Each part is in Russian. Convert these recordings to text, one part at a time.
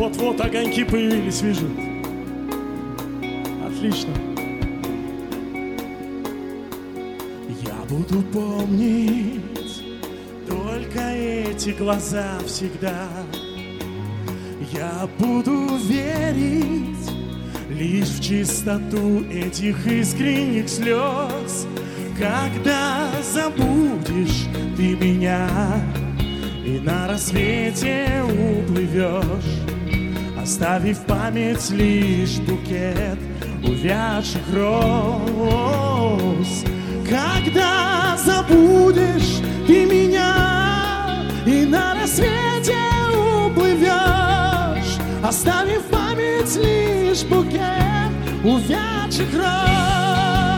Вот огоньки появились, вижу. Отлично. Я буду помнить только эти глаза всегда. Я буду верить лишь в чистоту этих искренних слез. Когда забудешь ты меня и на рассвете уплывешь, оставив память лишь букет увядших роз. Когда забудешь ты меня и на рассвете уплывешь, оставив память лишь букет увядших роз.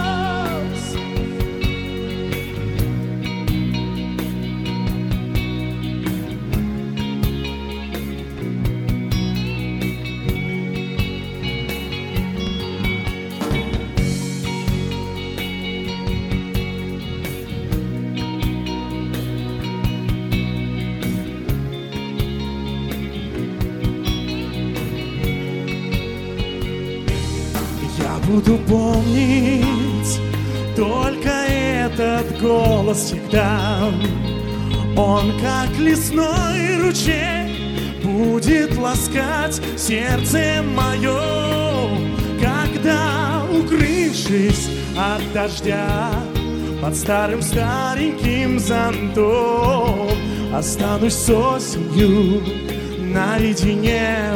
Буду помнить только этот голос всегда. Он, как лесной ручей, будет ласкать сердце мое, когда, укрывшись от дождя под старым стареньким зонтом, останусь с осенью наедине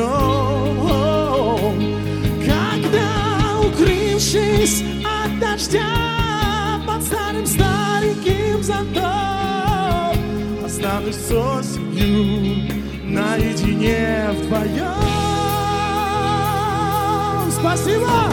вдвоем. Укрывшись от дождя под старым стареньким зонтом, останусь с осенью наедине вдвоем. Спасибо!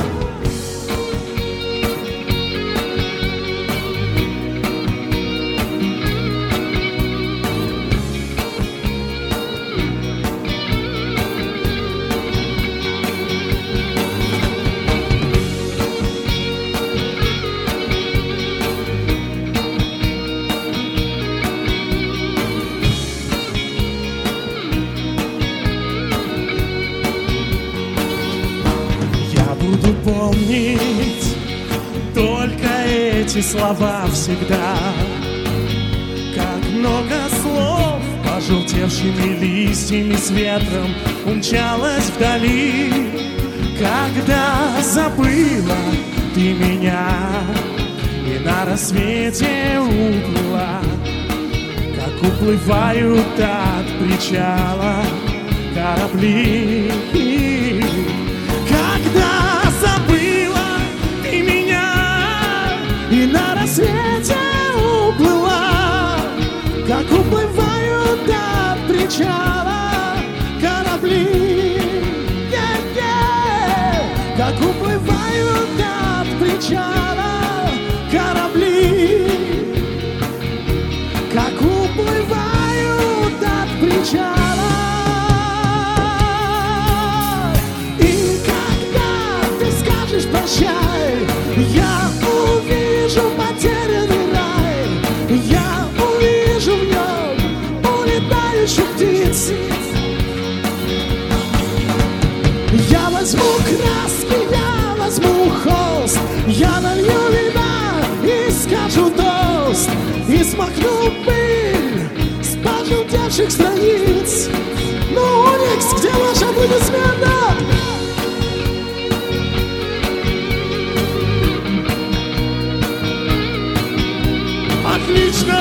Буду помнить только эти слова всегда. Как много слов, пожелтевшими листьями с ветром, умчалось вдали. Когда забыла ты меня и на рассвете уплыла, как уплывают от причала корабли. Когда забыла ты меня и на рассвете уплыла, как уплывают от причала корабли. Как уплывают от причала корабли. Как уплывают от причала. Прощай, я увижу потерянный рай, я увижу в нем улетающих птиц. Я возьму краски, я возьму холст, я налью вина и скажу тост, и смахну пыль с пожелтевших страниц. Ну, Уникс, где ваши аплодисменты? Отлично!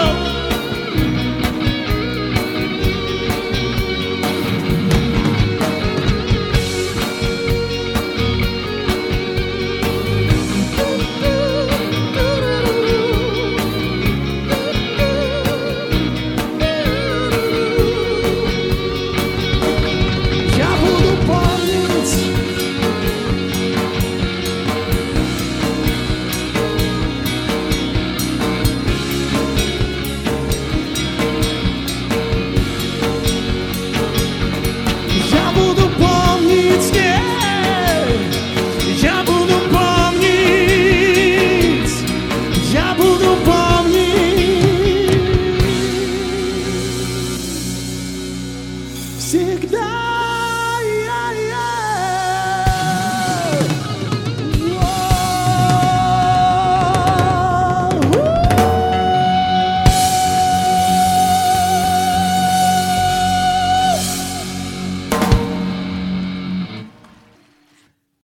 Я буду помнить. Всегда